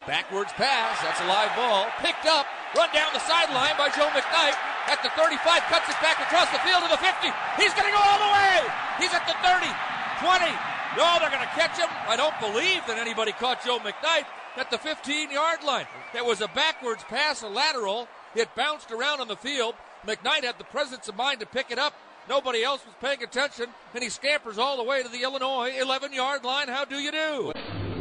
Backwards pass, that's a live ball. Picked up, run down the sideline by Joe McKnight. At the 35, cuts it back across the field to the 50. He's going to go all the way. He's at the 30, 20. No, they're going to catch him. I don't believe that anybody caught Joe McKnight at the 15-yard line. That was a backwards pass, a lateral. It bounced around on the field. McKnight had the presence of mind to pick it up. Nobody else was paying attention, and he scampers all the way to the Illinois 11-yard line. How do you do?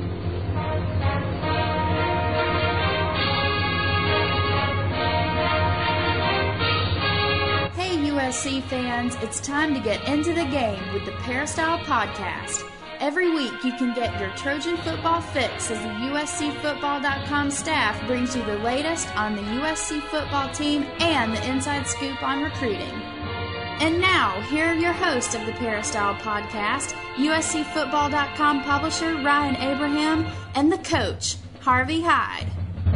Hey USC fans, it's time to get into the game with the Peristyle Podcast. Every week you can get your Trojan football fix as the USCFootball.com staff brings you the latest on the USC football team and the inside scoop on recruiting. And now, here are your hosts of the Peristyle Podcast, USCFootball.com publisher Ryan Abraham and the coach, Harvey Hyde.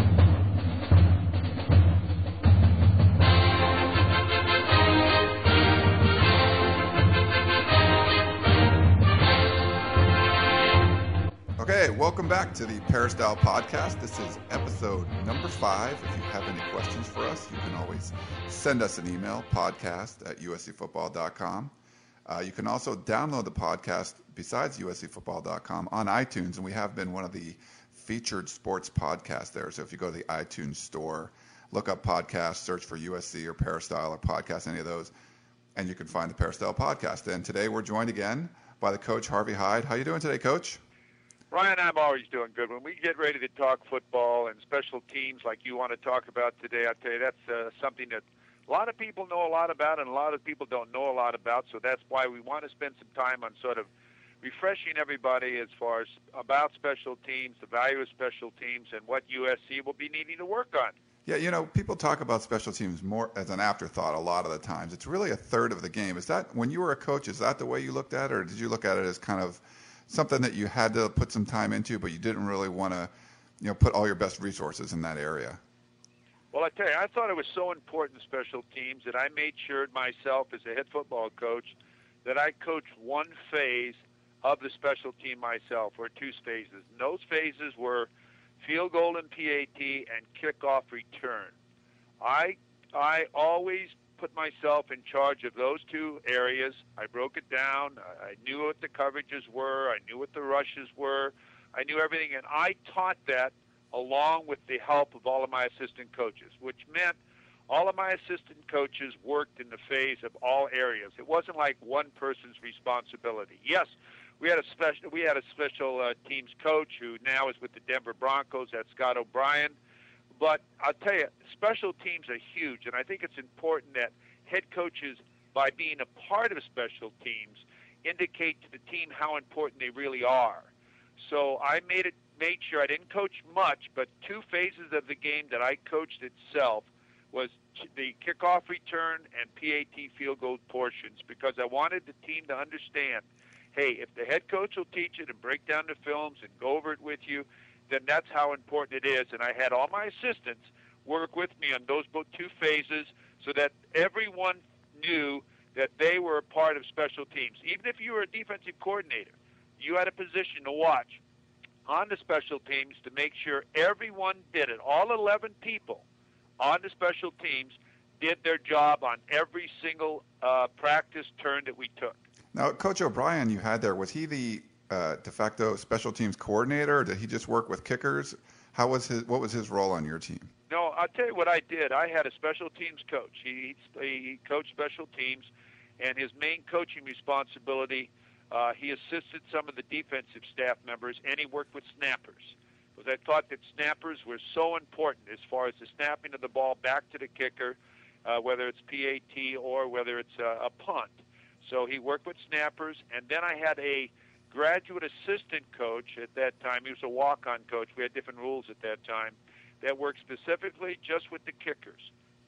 Okay, welcome back to the Peristyle Podcast. This is episode number 5. If you have any questions for us, you can always send us an email, podcast@uscfootball.com. You can also download the podcast besides uscfootball.com on iTunes, and we have been one of the featured sports podcasts there. So if you go to the iTunes store, look up podcast, search for USC or Peristyle or podcast, any of those, and you can find the Peristyle Podcast. And today we're joined again by the coach, Harvey Hyde. How you doing today, Coach? Ryan, I'm always doing good. When we get ready to talk football and special teams like you want to talk about today, I tell you, that's something that a lot of people know a lot about and a lot of people don't know a lot about. So that's why we want to spend some time on sort of refreshing everybody as far as about special teams, the value of special teams, and what USC will be needing to work on. Yeah, you know, people talk about special teams more as an afterthought a lot of the times. It's really a third of the game. Is that, when you were a coach, is that the way you looked at it, or did you look at it as kind of something that you had to put some time into, but you didn't really want to, you know, put all your best resources in that area? Well, I tell you, I thought it was so important, special teams, that I made sure myself as a head football coach that I coached one phase of the special team myself, or two phases. And those phases were field goal and PAT and kickoff return. I always put myself in charge of those two areas. I broke it down. I knew what the coverages were. I knew what the rushes were. I knew everything, and I taught that along with the help of all of my assistant coaches, which meant all of my assistant coaches worked in the phase of all areas. It wasn't like one person's responsibility. Yes, we had a special teams coach who now is with the Denver Broncos. That's Scott O'Brien. But I'll tell you, special teams are huge, and I think it's important that head coaches, by being a part of special teams, indicate to the team how important they really are. So I made sure I didn't coach much, but two phases of the game that I coached itself was the kickoff return and PAT field goal portions, because I wanted the team to understand, hey, if the head coach will teach it and break down the films and go over it with you, then that's how important it is. And I had all my assistants work with me on those two phases so that everyone knew that they were a part of special teams. Even if you were a defensive coordinator, you had a position to watch on the special teams to make sure everyone did it. All 11 people on the special teams did their job on every single practice turn that we took. Now, Coach O'Brien you had there, was he the de facto special teams coordinator, or did he just work with kickers? What was his role on your team? No, I'll tell you what I did. I had a special teams coach. He coached special teams, and his main coaching responsibility, he assisted some of the defensive staff members, and he worked with snappers. Because I thought that snappers were so important as far as the snapping of the ball back to the kicker, whether it's PAT or whether it's a punt. So he worked with snappers, and then I had a graduate assistant coach at that time. He was a walk-on coach. We had different rules at that time that worked specifically just with the kickers,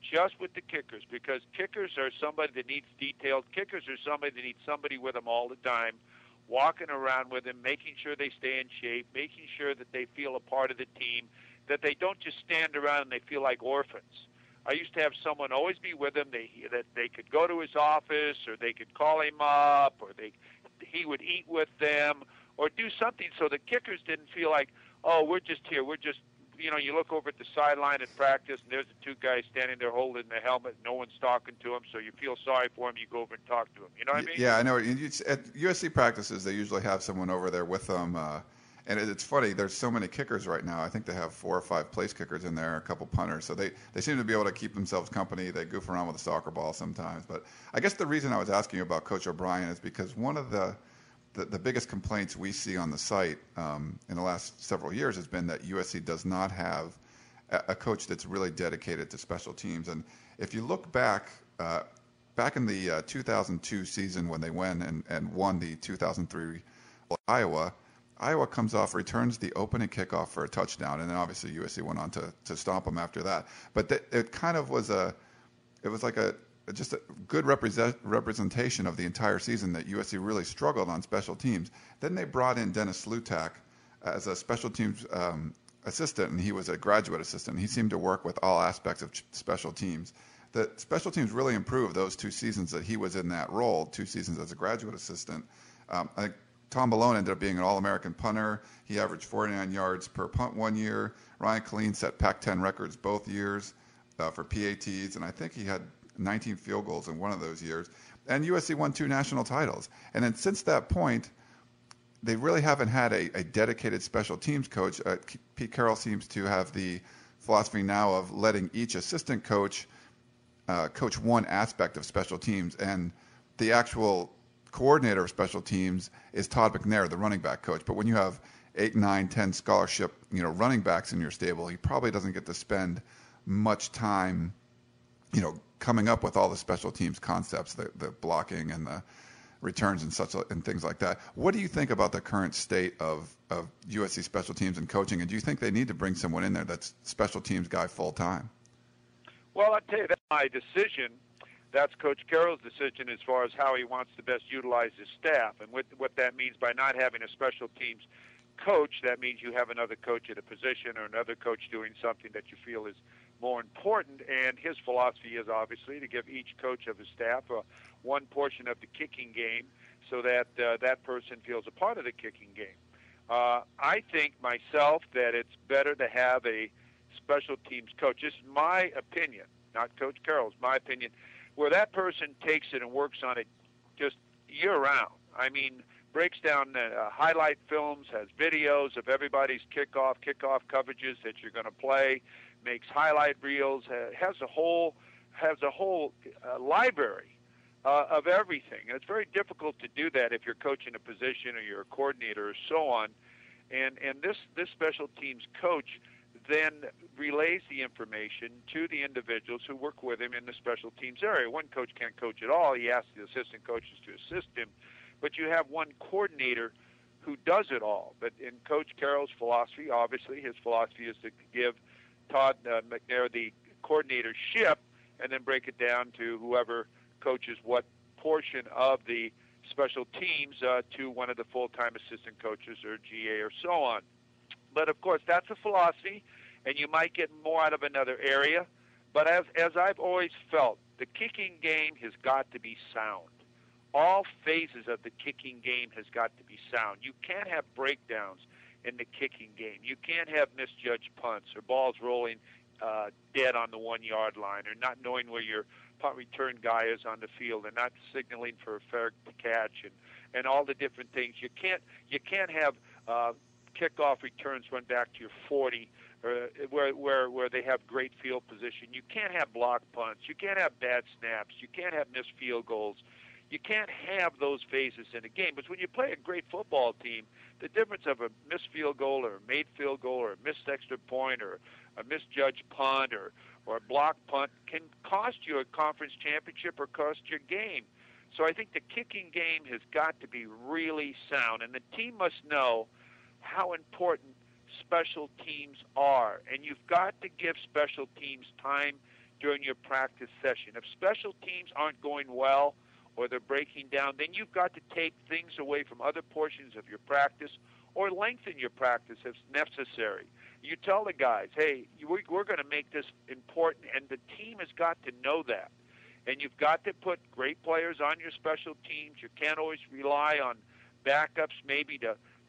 because kickers are somebody that needs detailed. Kickers are somebody that needs somebody with them all the time, walking around with them, making sure they stay in shape, making sure that they feel a part of the team, that they don't just stand around and they feel like orphans. I used to have someone always be with them, that they could go to his office, or they could call him up, or he would eat with them, or do something so the kickers didn't feel like, oh, we're just here, we're just you look over at the sideline at practice, and there's the two guys standing there holding the helmet. No one's talking to them, so you feel sorry for them. You go over and talk to them. You know what I mean? Yeah, I know. At USC practices, they usually have someone over there with them. And it's funny, there's so many kickers right now. I think they have 4 or 5 place kickers in there, a couple punters. So they seem to be able to keep themselves company. They goof around with a soccer ball sometimes. But I guess the reason I was asking you about Coach O'Brien is because one of the biggest complaints we see on the site in the last several years has been that USC does not have a coach that's really dedicated to special teams. And if you look back in the 2002 season when they went and won the 2003 Iowa comes off, returns the opening kickoff for a touchdown, and then obviously USC went on to stomp them after that. But it kind of was just a good representation of the entire season that USC really struggled on special teams. Then they brought in Dennis Slutak as a special teams assistant, and he was a graduate assistant. He seemed to work with all aspects of special teams. The special teams really improved those 2 seasons that he was in that role, 2 seasons as a graduate assistant. I think Tom Malone ended up being an All-American punter. He averaged 49 yards per punt one year. Ryan Killeen set Pac-10 records both years for PATs, and I think he had 19 field goals in one of those years. And USC won 2 national titles. And then since that point, they really haven't had a dedicated special teams coach. Pete Carroll seems to have the philosophy now of letting each assistant coach coach one aspect of special teams, and the actual coordinator of special teams is Todd McNair, the running back coach. But when you have 8, 9, 10 scholarship, running backs in your stable, he probably doesn't get to spend much time, coming up with all the special teams concepts, the blocking and the returns and things like that. What do you think about the current state of USC special teams and coaching? And do you think they need to bring someone in there that's special teams guy full time? Well, I'll tell you, that's my decision. That's Coach Carroll's decision as far as how he wants to best utilize his staff. And what that means by not having a special teams coach, that means you have another coach at a position or another coach doing something that you feel is more important. And his philosophy is obviously to give each coach of his staff one portion of the kicking game so that that person feels a part of the kicking game. I think myself that it's better to have a special teams coach. This is my opinion, not Coach Carroll's, my opinion, where that person takes it and works on it just year-round. I mean, breaks down highlight films, has videos of everybody's kickoff coverages that you're going to play, makes highlight reels, has a whole library of everything. And it's very difficult to do that if you're coaching a position or you're a coordinator or so on. And this special teams coach then relays the information to the individuals who work with him in the special teams area. One coach can't coach at all. He asks the assistant coaches to assist him. But you have one coordinator who does it all. But in Coach Carroll's philosophy, obviously, his philosophy is to give Todd McNair the coordinatorship and then break it down to whoever coaches what portion of the special teams to one of the full-time assistant coaches or GA or so on. But, of course, that's a philosophy, and you might get more out of another area. But as I've always felt, the kicking game has got to be sound. All phases of the kicking game has got to be sound. You can't have breakdowns in the kicking game. You can't have misjudged punts or balls rolling dead on the 1-yard line or not knowing where your punt return guy is on the field and not signaling for a fair catch and all the different things. You can't have kickoff returns run back to your 40 where they have great field position. You can't have block punts. You can't have bad snaps. You can't have missed field goals. You can't have those phases in a game. But when you play a great football team, the difference of a missed field goal or a made field goal or a missed extra point or a misjudged punt or a block punt can cost you a conference championship or cost your game. So I think the kicking game has got to be really sound, and the team must know how important special teams are. And you've got to give special teams time during your practice session. If special teams aren't going well or they're breaking down, then you've got to take things away from other portions of your practice or lengthen your practice if necessary. You tell the guys, hey, we're going to make this important, and the team has got to know that. And you've got to put great players on your special teams. You can't always rely on backups maybe to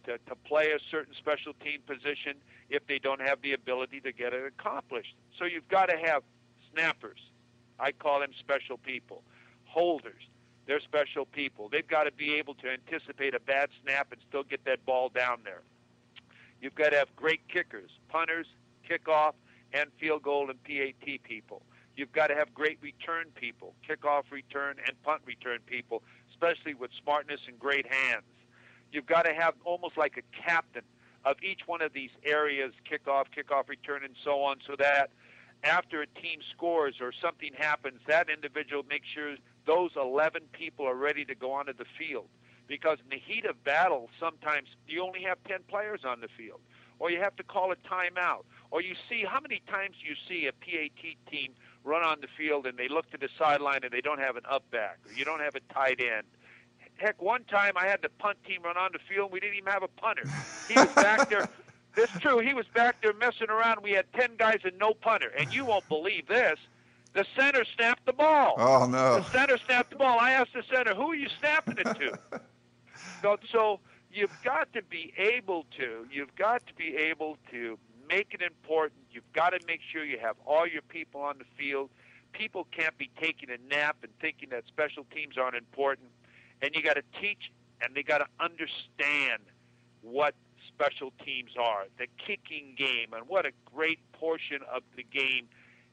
to play a certain special team position if they don't have the ability to get it accomplished. So you've got to have snappers. I call them special people. Holders, they're special people. They've got to be able to anticipate a bad snap and still get that ball down there. You've got to have great kickers, punters, kickoff, and field goal and PAT people. You've got to have great return people, kickoff return and punt return people, especially with smartness and great hands. You've got to have almost like a captain of each one of these areas, kickoff return, and so on, so that after a team scores or something happens, that individual makes sure those 11 people are ready to go onto the field. Because in the heat of battle, sometimes you only have 10 players on the field, or you have to call a timeout, or you see how many times you see a PAT team run on the field and they look to the sideline and they don't have an up back, or you don't have a tight end. Heck, one time I had the punt team run on the field and we didn't even have a punter. He was back there. This is true. He was back there messing around. We had 10 guys and no punter. And you won't believe this. The center snapped the ball. Oh, no. The center snapped the ball. I asked the center, who are you snapping it to? So you've got to be able to make it important. You've got to make sure you have all your people on the field. People can't be taking a nap and thinking that special teams aren't important. And you got to teach and they got to understand what special teams are, the kicking game, and what a great portion of the game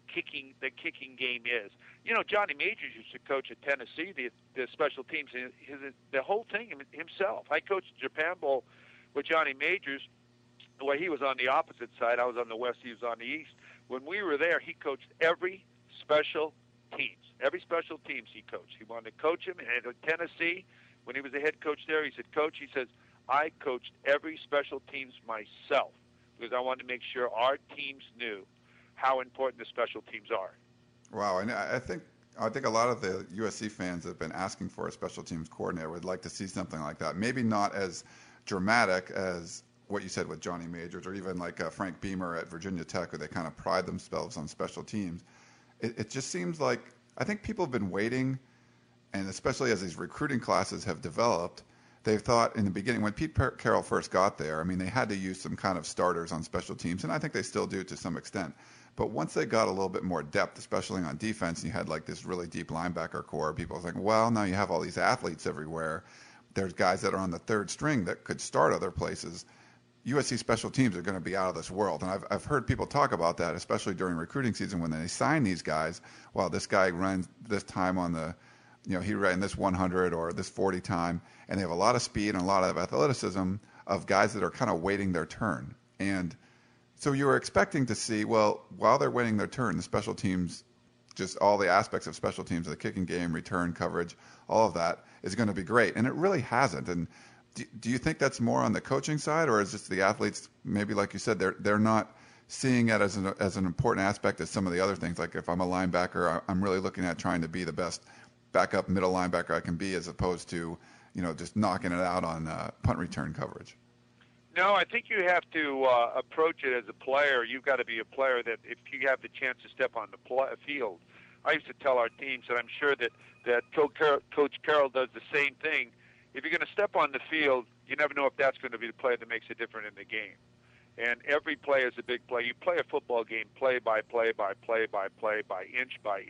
the kicking game is. You know, Johnny Majors used to coach at Tennessee, the special teams, the whole thing himself. I coached Japan Bowl with Johnny Majors. Well, he was on the opposite side. I was on the west. He was on the east. When we were there, he coached every special teams. Every special teams he coached. He wanted to coach him. And at Tennessee, when he was the head coach there, he said, Coach, he says, I coached every special teams myself because I wanted to make sure our teams knew how important the special teams are. Wow, and I think a lot of the USC fans have been asking for a special teams coordinator. Would like to see something like that. Maybe not as dramatic as what you said with Johnny Majors, or even like Frank Beamer at Virginia Tech, where they kind of pride themselves on special teams. It just seems like I think people have been waiting, and especially as these recruiting classes have developed, they've thought in the beginning, when Pete Carroll first got there, I mean, they had to use some kind of starters on special teams, and I think they still do to some extent. But once they got a little bit more depth, especially on defense, and you had like this really deep linebacker core, people were like, well, now you have all these athletes everywhere. There's guys that are on the third string that could start other places. USC special teams are going to be out of this world. And I've heard people talk about that, especially during recruiting season when they sign these guys. Well, this guy runs this time on the, he ran this 100 or this 40 time, and they have a lot of speed and a lot of athleticism of guys that are kind of waiting their turn. And so you were expecting to see, well, while they're waiting their turn, the special teams, just all the aspects of special teams, the kicking game, return, coverage, all of that is going to be great. And it really hasn't. And do you think that's more on the coaching side, or is just the athletes, maybe like you said, they're not seeing it as an important aspect as some of the other things? Like if I'm a linebacker, I'm really looking at trying to be the best backup middle linebacker I can be, as opposed to, just knocking it out on punt return coverage. No, I think you have to approach it as a player. You've got to be a player that if you have the chance to step on the field. I used to tell our teams, and I'm sure that Coach Carroll does the same thing. If you're going to step on the field, you never know if that's going to be the play that makes a difference in the game. And every play is a big play. You play a football game play by play by play by play by inch by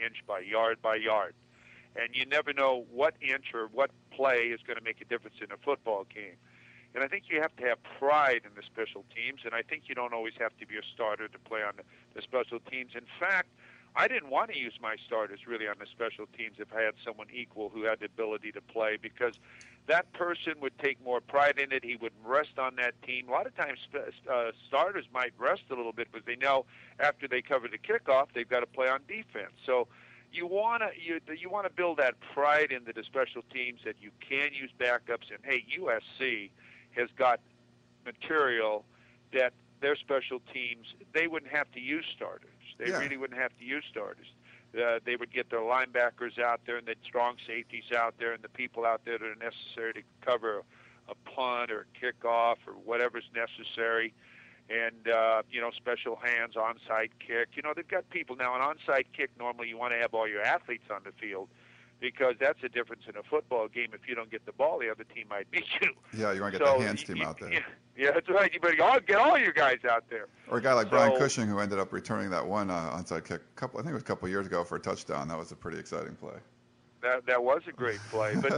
yard. And you never know what inch or what play is going to make a difference in a football game. And I think you have to have pride in the special teams, and I think you don't always have to be a starter to play on the special teams. In fact, I didn't want to use my starters really on the special teams if I had someone equal who had the ability to play, because that person would take more pride in it. He would rest on that team. A lot of times starters might rest a little bit because they know after they cover the kickoff, they've got to play on defense. So you want to build that pride into the special teams that you can use backups. And, hey, USC has got material that their special teams, they wouldn't have to use starters. They really wouldn't have to use starters. They would get their linebackers out there and the strong safeties out there and the people out there that are necessary to cover a punt or a kickoff or whatever's necessary. And, special hands, onside kick. They've got people now. An onside kick, normally you want to have all your athletes on the field. because that's the difference in a football game. If you don't get the ball, the other team might beat you. Yeah, you want to get the hands team out there. Yeah, that's right. You better get all your guys out there. Or a guy like Brian Cushing, who ended up returning that one onside kick, I think it was a couple of years ago for a touchdown. That was a pretty exciting play. That was a great play. But,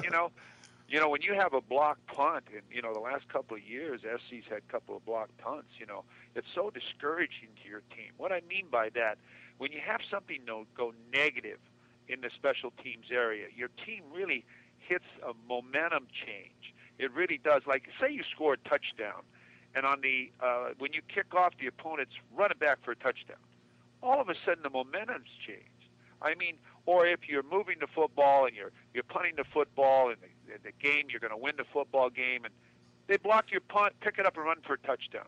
when you have a block punt, and, the last couple of years, SC's had a couple of block punts, it's so discouraging to your team. What I mean by that, when you have something go negative in the special teams area, your team really hits a momentum change. It really does. Like, say you score a touchdown, and on the when you kick off, the opponent's running back for a touchdown. All of a sudden, the momentum's changed. I mean, or if you're moving the football and you're punting the football in the game, you're going to win the football game, and they block your punt, pick it up, and run for a touchdown.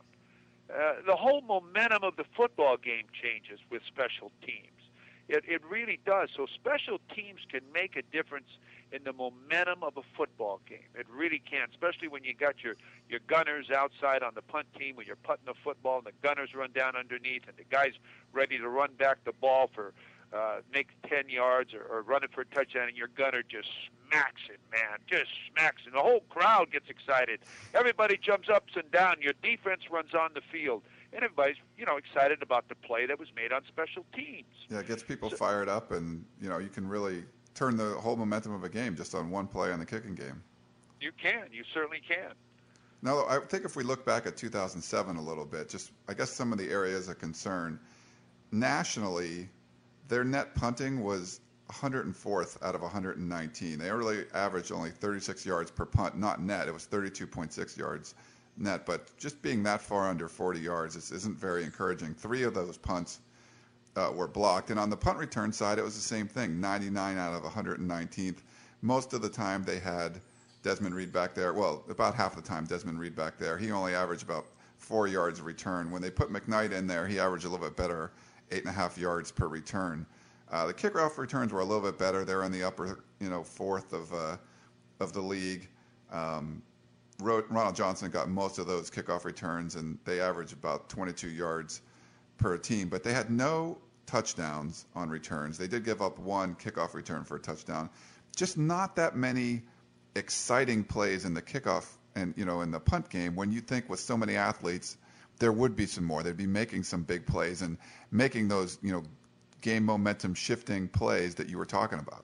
The whole momentum of the football game changes with special teams. It really does. So special teams can make a difference in the momentum of a football game. It really can, especially when you got your gunners outside on the punt team when you're putting the football and the gunners run down underneath and the guy's ready to run back the ball for make 10 yards or run it for a touchdown, and your gunner just smacks it, man, just smacks it. The whole crowd gets excited. Everybody jumps up and down. Your defense runs on the field. And everybody's, excited about the play that was made on special teams. Yeah, it gets people fired up, and, you can really turn the whole momentum of a game just on one play on the kicking game. You can. You certainly can. Now, I think if we look back at 2007 a little bit, just I guess some of the areas of concern, nationally, their net punting was 104th out of 119. They really averaged only 36 yards per punt, not net. It was 32.6 yards net, but just being that far under 40 yards isn't very encouraging. 3 of those punts were blocked, and on the punt return side, it was the same thing, 99 out of 119th. Most of the time they had Desmond Reed back there. Well, about half the time Desmond Reed back there. He only averaged about 4 yards a return. When they put McKnight in there, he averaged a little bit better, 8.5 yards per return. The kickoff returns were a little bit better. They're in the upper, fourth of the league. Ronald Johnson got most of those kickoff returns, and they averaged about 22 yards per team. But they had no touchdowns on returns. They did give up 1 kickoff return for a touchdown. Just not that many exciting plays in the kickoff and, in the punt game when you think with so many athletes there would be some more. They'd be making some big plays and making those, game momentum shifting plays that you were talking about.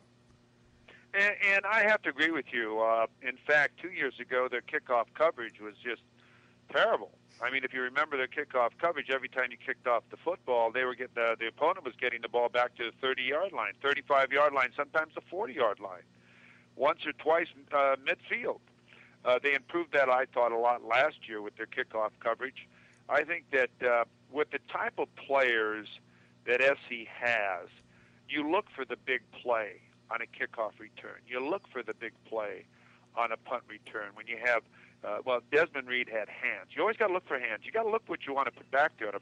And I have to agree with you. In fact, 2 years ago, their kickoff coverage was just terrible. I mean, if you remember their kickoff coverage, every time you kicked off the football, they were getting the opponent was getting the ball back to the 30-yard line, 35-yard line, sometimes the 40-yard line, once or twice midfield. They improved that, I thought, a lot last year with their kickoff coverage. I think that with the type of players that SC has, you look for the big play on a kickoff return. You look for the big play on a punt return. When you have, Desmond Reed had hands. You always got to look for hands. You got to look what you want to put back there on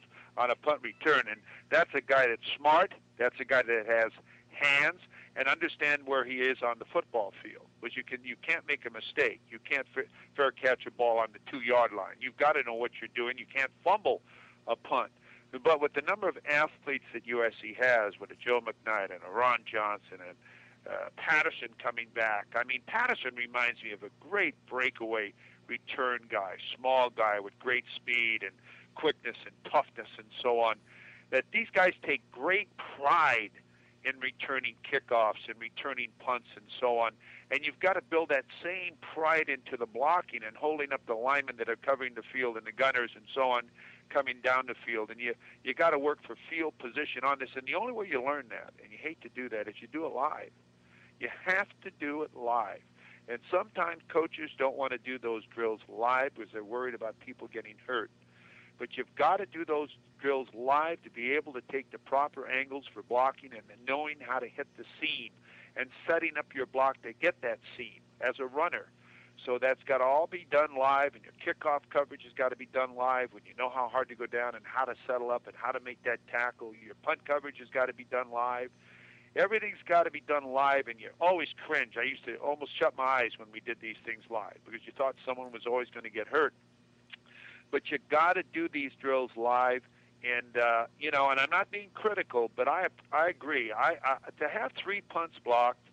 a punt return. And that's a guy that's smart. That's a guy that has hands and understand where he is on the football field. But you can't make a mistake. You can't fair catch a ball on the 2-yard line. You've got to know what you're doing. You can't fumble a punt. But with the number of athletes that USC has, with a Joe McKnight and a Ron Johnson and Patterson coming back, I mean, Patterson reminds me of a great breakaway return guy, small guy with great speed and quickness and toughness and so on, that these guys take great pride in returning kickoffs and returning punts and so on. And you've got to build that same pride into the blocking and holding up the linemen that are covering the field and the gunners and so on coming down the field. And you got to work for field position on this. And the only way you learn that, and you hate to do that, is you do it live. You have to do it live. And sometimes coaches don't want to do those drills live because they're worried about people getting hurt. But you've got to do those drills live to be able to take the proper angles for blocking and knowing how to hit the seam and setting up your block to get that seam as a runner. So that's got to all be done live, and your kickoff coverage has got to be done live when you know how hard to go down and how to settle up and how to make that tackle. Your punt coverage has got to be done live. Everything's got to be done live, and you always cringe. I used to almost shut my eyes when we did these things live because you thought someone was always going to get hurt. But you got to do these drills live, and and I'm not being critical, but I agree. To have 3 punts blocked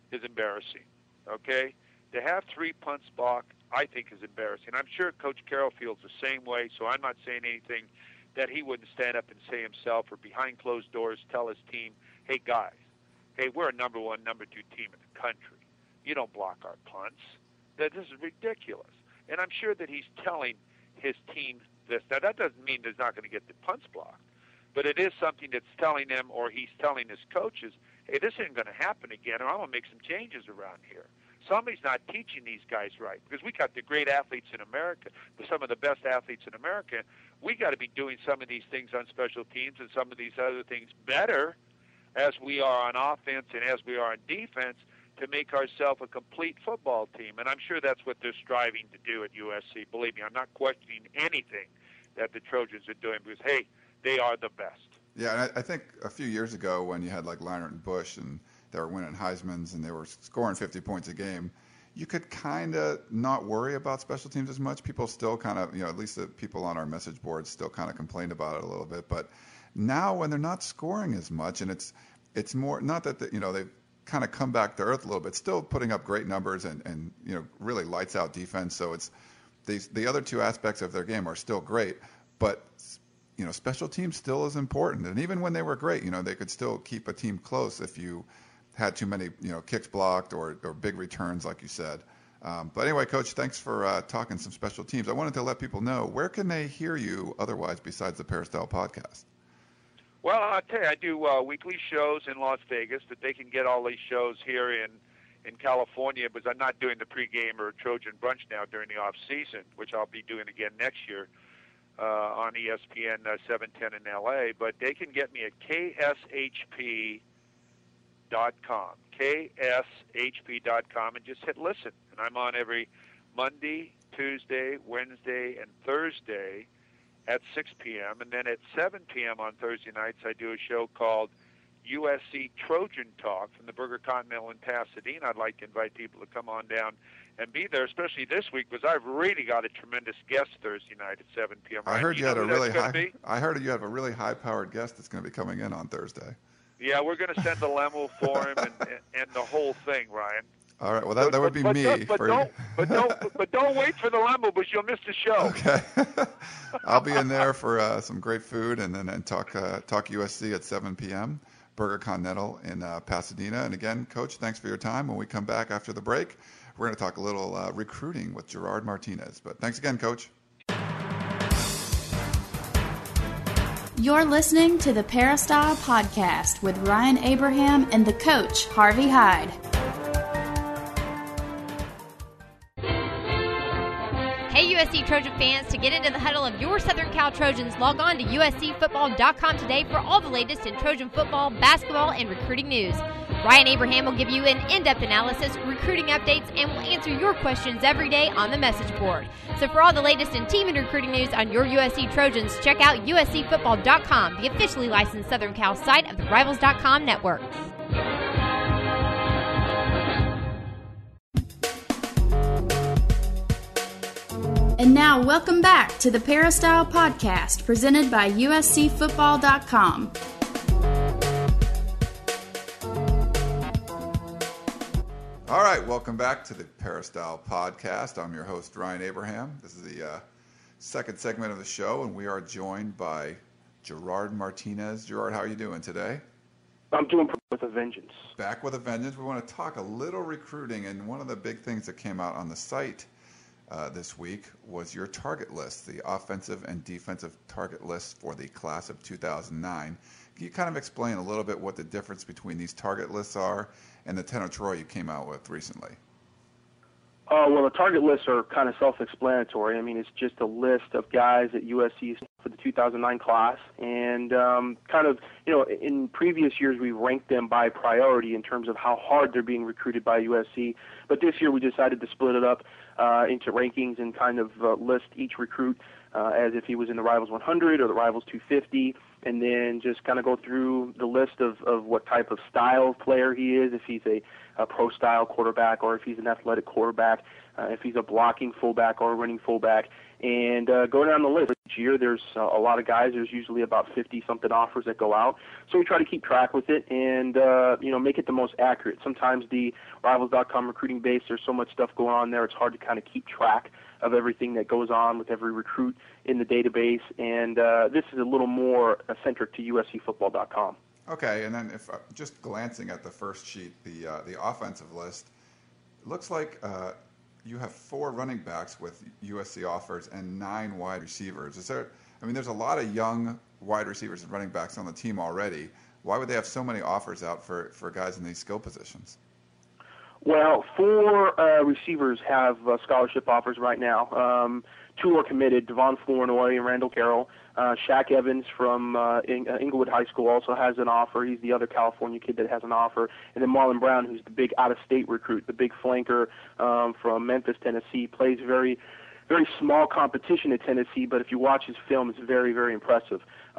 is embarrassing, okay? To have 3 punts blocked, I think, is embarrassing. I'm sure Coach Carroll feels the same way, so I'm not saying anything that he wouldn't stand up and say himself or behind closed doors tell his team, hey, guys, hey, we're a number 1, number 2 team in the country. You don't block our punts. This is ridiculous. And I'm sure that he's telling his team this. Now, that doesn't mean they're not going to get the punts blocked, but it is something that's telling them, or he's telling his coaches, hey, this isn't going to happen again, or I'm going to make some changes around here. Somebody's not teaching these guys right, because we got the great athletes in America, some of the best athletes in America. We got to be doing some of these things on special teams and some of these other things better as we are on offense and as we are on defense to make ourselves a complete football team. And I'm sure that's what they're striving to do at USC. Believe me, I'm not questioning anything that the Trojans are doing because, hey, they are the best. Yeah, and I think a few years ago when you had like Leinart and Bush and they were winning Heismans and they were scoring 50 points a game, you could kind of not worry about special teams as much. People still kind of, at least the people on our message boards still kind of complained about it a little bit. But now when they're not scoring as much, and it's more, not that, they've kind of come back to earth a little bit, still putting up great numbers and really lights out defense. So it's the other two aspects of their game are still great, but special teams still is important. And even when they were great, they could still keep a team close if you had too many, kicks blocked or big returns, like you said. But anyway, Coach, thanks for talking some special teams. I wanted to let people know, where can they hear you otherwise besides the Peristyle podcast? Well, I'll tell you, I do weekly shows in Las Vegas, but they can get all these shows here in California because I'm not doing the pregame or Trojan brunch now during the off season, which I'll be doing again next year on ESPN 710 in LA. But they can get me at kshp.com, kshp.com, and just hit listen. And I'm on every Monday, Tuesday, Wednesday, and Thursday at 6 p.m. And then at 7 p.m. on Thursday nights, I do a show called USC Trojan Talk from the Burger Continental in Pasadena. I'd like to invite people to come on down and be there, especially this week, because I've really got a tremendous guest Thursday night at 7 p.m. I heard you have a really high-powered guest that's going to be coming in on Thursday. Yeah, we're going to send a limo for him and the whole thing, Ryan. All right. Well, that would be me. But don't wait for the limo, because you'll miss the show. Okay. I'll be in there for some great food and talk USC at 7 p.m. Burger Continental in Pasadena. And again, Coach, thanks for your time. When we come back after the break, we're going to talk a little recruiting with Gerard Martinez. But thanks again, Coach. You're listening to the Peristyle Podcast with Ryan Abraham and the coach, Harvey Hyde. Hey USC Trojan fans, to get into the huddle of your Southern Cal Trojans, log on to uscfootball.com today for all the latest in Trojan football, basketball, and recruiting news. Ryan Abraham will give you an in-depth analysis, recruiting updates, and will answer your questions every day on the message board. So for all the latest in team and recruiting news on your USC Trojans, check out uscfootball.com, the officially licensed Southern Cal site of the Rivals.com network. And now, welcome back to the Peristyle Podcast, presented by USCFootball.com. All right, welcome back to the Peristyle Podcast. I'm your host, Ryan Abraham. This is the second segment of the show, and we are joined by Gerard Martinez. Gerard, how are you doing today? I'm doing with a vengeance. Back with a vengeance. We want to talk a little recruiting, and one of the big things that came out on the site this week was your target list, the offensive and defensive target list for the class of 2009. Can you kind of explain a little bit what the difference between these target lists are and the 10 of Troy you came out with recently? Well, the target lists are kind of self-explanatory. I mean, it's just a list of guys at USC for the 2009 class. And in previous years, we ranked them by priority in terms of how hard they're being recruited by USC. But this year, we decided to split it up into rankings and kind of list each recruit as if he was in the Rivals 100 or the Rivals 250, and then just kind of go through the list of what type of style player he is, if he's a pro-style quarterback or if he's an athletic quarterback, if he's a blocking fullback or a running fullback, and go down the list. Each year there's a lot of guys. There's usually about 50-something offers that go out. So we try to keep track with it and, make it the most accurate. Sometimes the Rivals.com recruiting base, there's so much stuff going on there, it's hard to kind of keep track of everything that goes on with every recruit in the database. And this is a little more centric to USCFootball.com. Okay, and then if just glancing at the first sheet, the offensive list, it looks like you have 4 running backs with USC offers and 9 wide receivers. There's a lot of young wide receivers and running backs on the team already. Why would they have so many offers out for guys in these skill positions? Well, 4 receivers have scholarship offers right now. 2 are committed, Devon Flournoy and Randall Carroll. Shaq Evans from Inglewood High School also has an offer. He's the other California kid that has an offer. And then Marlon Brown, who's the big out-of-state recruit, the big flanker from Memphis, Tennessee, plays very, very small competition at Tennessee, but if you watch his film, it's very, very impressive.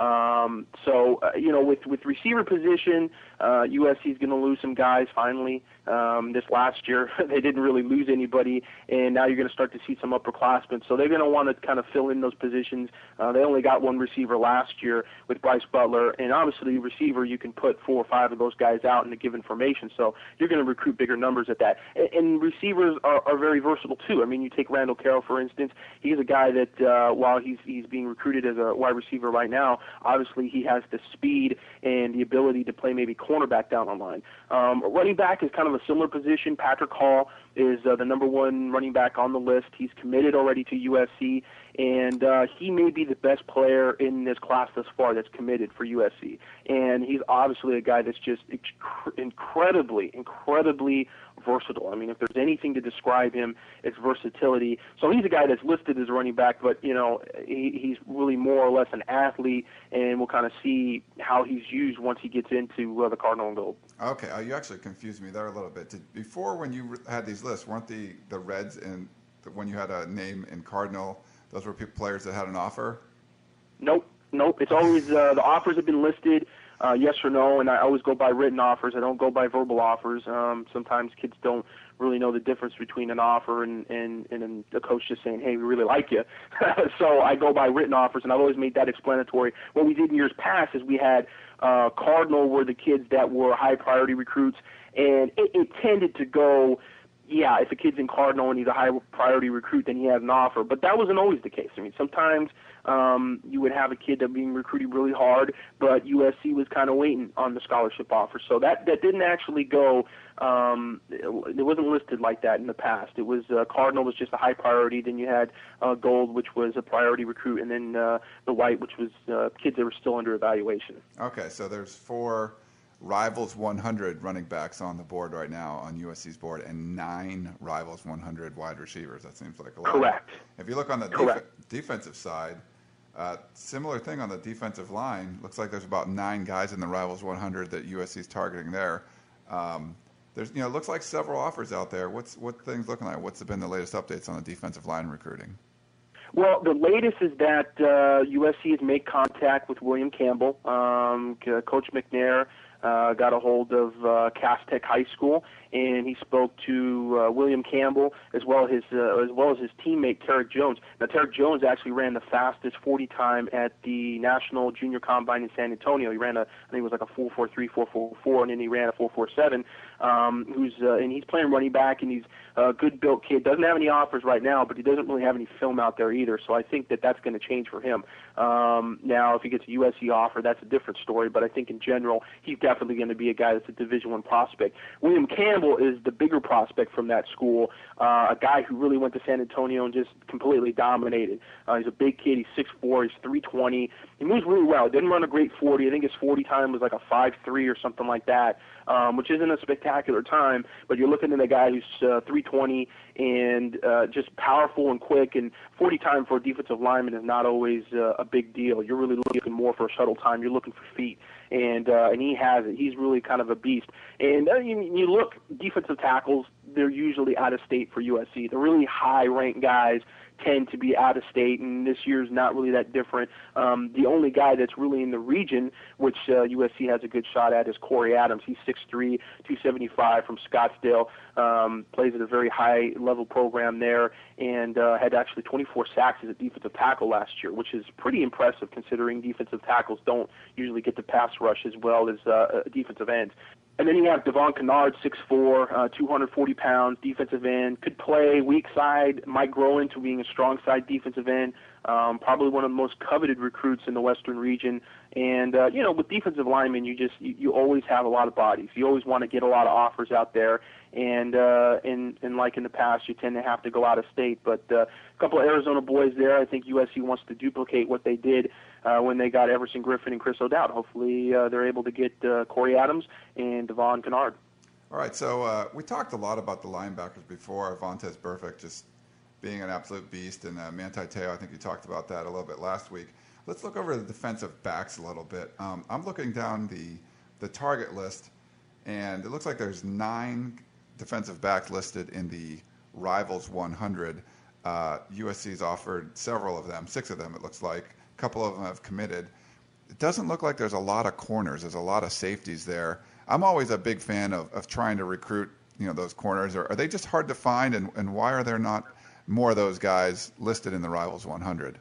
With receiver position, USC is going to lose some guys finally. This last year, they didn't really lose anybody, and now you're going to start to see some upperclassmen. So they're going to want to kind of fill in those positions. They only got 1 receiver last year with Bryce Butler, and obviously receiver, you can put 4 or 5 of those guys out in a given formation. So you're going to recruit bigger numbers at that. And receivers are very versatile too. I mean, you take Randall Carroll, for instance. He's a guy that while he's being recruited as a wide receiver right now, obviously he has the speed and the ability to play maybe cornerback down the line. Running back is kind of a similar position. Patrick Hall is the number 1 running back on the list. He's committed already to USC, and he may be the best player in this class thus far that's committed for USC. And he's obviously a guy that's just incredibly versatile. I mean, if there's anything to describe him, it's versatility. So he's a guy that's listed as a running back, but, he's really more or less an athlete, and we'll kind of see how he's used once he gets into the Cardinal and Gold. Okay, you actually confused me there a little bit. Before, when you had these lists, weren't the Reds and when you had a name in Cardinal, those were players that had an offer? Nope. It's always the offers have been listed, yes or no, and I always go by written offers. I don't go by verbal offers. Sometimes kids don't really know the difference between an offer and a coach just saying, hey, we really like you. So I go by written offers, and I've always made that explanatory. What we did in years past is we had Cardinal were the kids that were high-priority recruits, and it tended to go, yeah, if a kid's in Cardinal and he's a high-priority recruit, then he has an offer. But that wasn't always the case. I mean, sometimes you would have a kid that being recruited really hard, but USC was kind of waiting on the scholarship offer. So that didn't actually go it wasn't listed like that in the past. It was Cardinal was just a high priority. Then you had Gold, which was a priority recruit, and then the White, which was kids that were still under evaluation. Okay, so there's 4 Rivals 100 running backs on the board right now on USC's board, and 9 Rivals 100 wide receivers. That seems like a lot. Correct. If you look on the defensive side, similar thing on the defensive line. Looks like there's about 9 guys in the Rivals 100 that USC's targeting there. There's, looks like several offers out there. What things looking like? What's been the latest updates on the defensive line recruiting? Well, the latest is that USC has made contact with William Campbell. Coach McNair got a hold of Cass Tech High School, and he spoke to William Campbell as well as his teammate Tarek Jones. Now, Tarek Jones actually ran the fastest 40 time at the National Junior Combine in San Antonio. He ran I think it was like a 4.43, 4.44, and then he ran a 4.47. And he's playing running back, and he's a good built kid. Doesn't have any offers right now, but he doesn't really have any film out there either. So I think that's going to change for him. Now, if he gets a USC offer, that's a different story. But I think in general, he's definitely going to be a guy that's a Division I prospect. William Campbell is the bigger prospect from that school, a guy who really went to San Antonio and just completely dominated. He's a big kid. He's 6'4", he's 320. He moves really well. Didn't run a great 40. I think his 40 time was like a 5.3 or something like that, which isn't a spectacular time, but you're looking at a guy who's 320 and just powerful and quick, and 40 time for a defensive lineman is not always a big deal. You're really looking more for a shuttle time. You're looking for feet, and he has it. He's really kind of a beast. And you look, defensive tackles, they're usually out of state for USC. They're really high-ranked guys tend to be out of state, and this year's not really that different. The only guy that's really in the region, which USC has a good shot at, is Corey Adams. He's 6'3", 275 from Scottsdale, plays at a very high-level program there, and had actually 24 sacks as a defensive tackle last year, which is pretty impressive considering defensive tackles don't usually get the pass rush as well as defensive ends. And then you have Devon Kennard, 6'4", 240 pounds, defensive end. Could play weak side, might grow into being a strong side defensive end. Probably one of the most coveted recruits in the Western region. And, with defensive linemen, you always have a lot of bodies. You always want to get a lot of offers out there. And like in the past, you tend to have to go out of state. But a couple of Arizona boys there. I think USC wants to duplicate what they did when they got Everson Griffin and Chris O'Dowd. Hopefully they're able to get Corey Adams and Devon Kennard. All right, so we talked a lot about the linebackers before. Vontaze Burfict just being an absolute beast, and Manti Te'o, I think you talked about that a little bit last week. Let's look over the defensive backs a little bit. I'm looking down the target list, and it looks like there's 9 defensive backs listed in the Rivals 100. USC's offered several of them, 6 of them it looks like. A couple of them have committed. It doesn't look like there's a lot of corners. There's a lot of safeties there. I'm always a big fan of trying to recruit, those corners. Are they just hard to find, and why are there not more of those guys listed in the Rivals 100?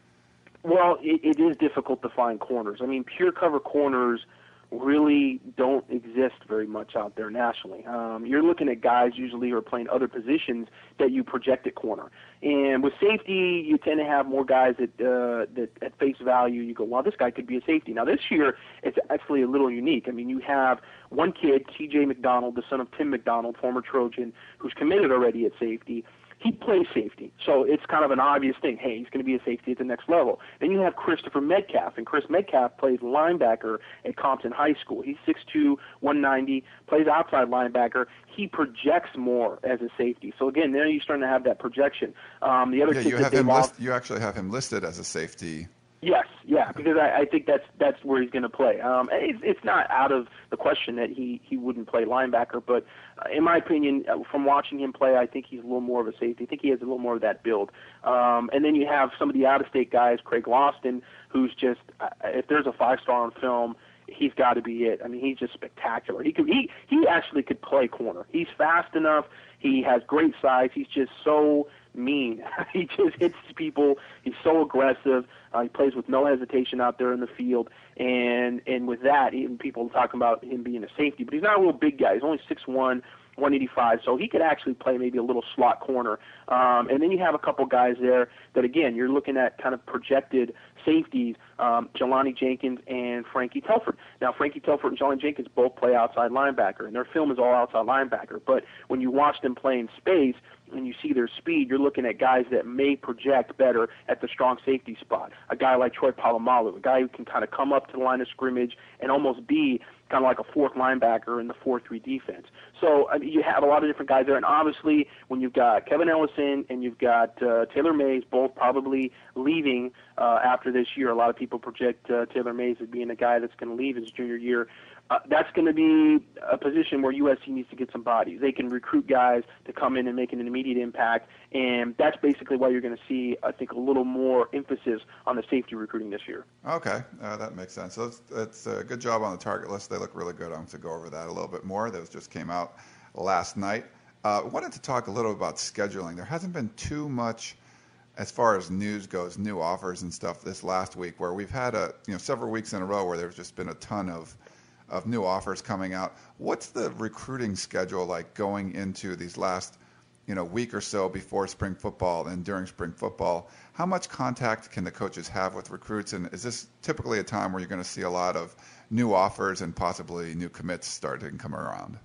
Well, it is difficult to find corners. I mean, pure cover corners really don't exist very much out there nationally. You're looking at guys usually who are playing other positions that you project at corner. And with safety, you tend to have more guys that at face value you go, well, this guy could be a safety. Now this year, it's actually a little unique. I mean, you have one kid, T.J. McDonald, the son of Tim McDonald, former Trojan, who's committed already at safety. He plays safety, so it's kind of an obvious thing. Hey, he's going to be a safety at the next level. Then you have Christopher Metcalf, and Chris Metcalf plays linebacker at Compton High School. He's 6'2", 190, plays outside linebacker. He projects more as a safety. So again, there you're starting to have that projection. The other kid you actually have him listed as a safety. Yes, yeah, because I think that's where he's going to play. It's not out of the question that he wouldn't play linebacker, but in my opinion, from watching him play, I think he's a little more of a safety. I think he has a little more of that build. And then you have some of the out-of-state guys, Craig Loston, who's just, if there's a 5-star on film, he's got to be it. I mean, he's just spectacular. He actually could play corner. He's fast enough. He has great size. He's just so mean. He just hits people. He's so aggressive. He plays with no hesitation out there in the field. And with that, even people talking about him being a safety, but he's not a real big guy. He's only 6'1", 185, so he could actually play maybe a little slot corner. And then you have a couple guys there that, again, you're looking at kind of projected safeties, Jelani Jenkins and Frankie Telford. Now, Frankie Telford and Jelani Jenkins both play outside linebacker, and their film is all outside linebacker. But when you watch them play in space and you see their speed, you're looking at guys that may project better at the strong safety spot. A guy like Troy Polamalu, a guy who can kind of come up to the line of scrimmage and almost be kind of like a fourth linebacker in the 4-3 defense. So you have a lot of different guys there, and obviously when you've got Kevin Ellison and you've got Taylor Mays both probably leaving after this year, a lot of people project Taylor Mays as being a guy that's going to leave his junior year. That's going to be a position where USC needs to get some bodies. They can recruit guys to come in and make an immediate impact, and that's basically why you're going to see, I think, a little more emphasis on the safety recruiting this year. Okay, that makes sense. So it's a good job on the target list. They look really good. I'm going to go over that a little bit more. Those just came out last night. I wanted to talk a little about scheduling. There hasn't been too much as far as news goes, new offers and stuff this last week, where we've had several weeks in a row where there's just been a ton of new offers coming out. What's the recruiting schedule like going into these last, week or so before spring football and during spring football? How much contact can the coaches have with recruits? And is this typically a time where you're going to see a lot of new offers and possibly new commits starting to come around?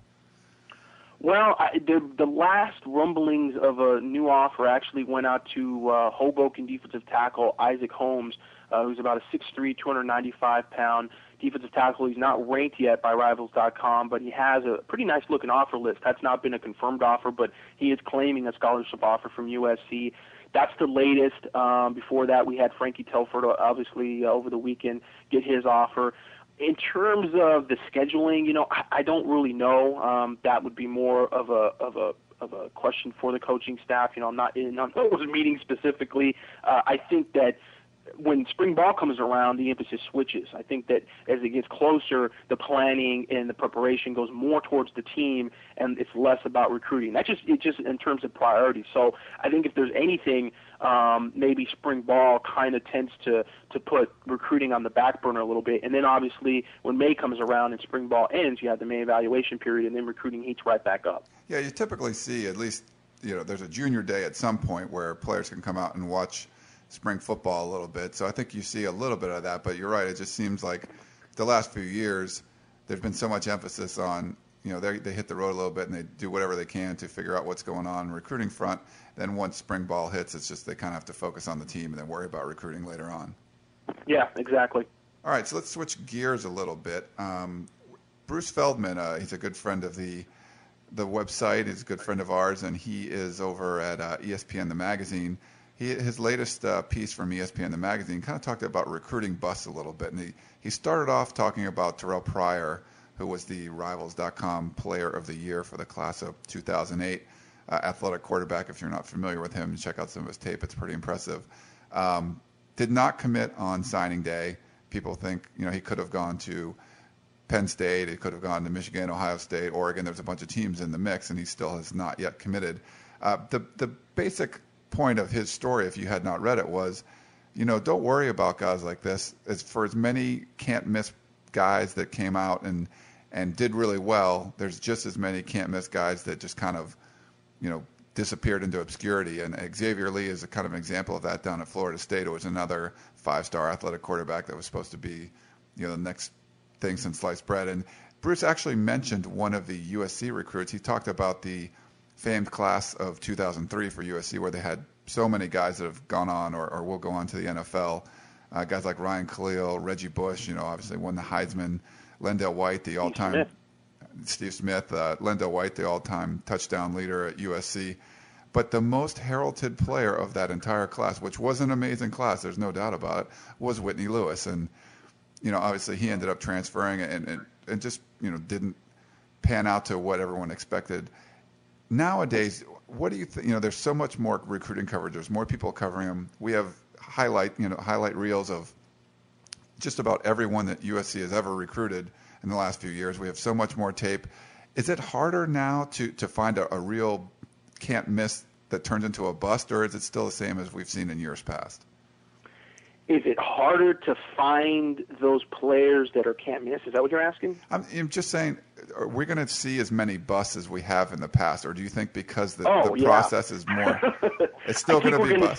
Well, the last rumblings of a new offer actually went out to Hoboken defensive tackle Isaac Holmes, who's about a 6'3", 295-pound defensive tackle. He's not ranked yet by Rivals.com, but he has a pretty nice-looking offer list. That's not been a confirmed offer, but he is claiming a scholarship offer from USC. That's the latest. Before that, we had Frankie Telford, obviously, over the weekend, get his offer. In terms of the scheduling, I don't really know. That would be more of a a question for the coaching staff. I'm not in on those meetings specifically. I think that when spring ball comes around, the emphasis switches. I think that as it gets closer, the planning and the preparation goes more towards the team, and it's less about recruiting. It's just in terms of priorities. So I think if there's anything, maybe spring ball kind of tends to put recruiting on the back burner a little bit. And then obviously when May comes around and spring ball ends, you have the May evaluation period, and then recruiting heats right back up. Yeah, you typically see at least, there's a junior day at some point where players can come out and watch spring football a little bit. So I think you see a little bit of that, but you're right. It just seems like the last few years there's been so much emphasis on, they hit the road a little bit and they do whatever they can to figure out what's going on in the recruiting front. Then once spring ball hits, it's just they kind of have to focus on the team and then worry about recruiting later on. Yeah, exactly. All right, so let's switch gears a little bit. Bruce Feldman, he's a good friend of the website. He's a good friend of ours, and he is over at ESPN The Magazine. His latest piece from ESPN The Magazine kind of talked about recruiting busts a little bit. And he started off talking about Terrell Pryor, who was the Rivals.com Player of the Year for the class of 2008. Athletic quarterback. If you're not familiar with him, check out some of his tape. It's pretty impressive. Did not commit on signing day. People think he could have gone to Penn State. He could have gone to Michigan, Ohio State, Oregon. There's a bunch of teams in the mix, and he still has not yet committed. The basic point of his story, if you had not read it, was, don't worry about guys like this. For as many can't miss guys that came out and did really well, there's just as many can't miss guys that just kind of, disappeared into obscurity. And Xavier Lee is a kind of an example of that down at Florida State. It was another 5-star athletic quarterback that was supposed to be, the next thing since sliced bread. And Bruce actually mentioned one of the USC recruits. He talked about the famed class of 2003 for USC, where they had so many guys that have gone on or will go on to the NFL. Guys like Ryan Khalil, Reggie Bush, obviously won the Heisman. Lendell White, the all-time Steve Smith, Lendell White, the all-time touchdown leader at USC. But the most heralded player of that entire class, which was an amazing class, there's no doubt about it, was Whitney Lewis. And, obviously he ended up transferring and just, didn't pan out to what everyone expected. Nowadays, what do you think? There's so much more recruiting coverage. There's more people covering them. We have highlight reels of just about everyone that USC has ever recruited in the last few years. We have so much more tape. Is it harder now to find a real can't miss that turns into a bust, or is it still the same as we've seen in years past? Is it harder to find those players that are can't miss? Is that what you're asking? I'm just saying, are we going to see as many busts as we have in the past, or do you think because the process is more, it's still going to be busts?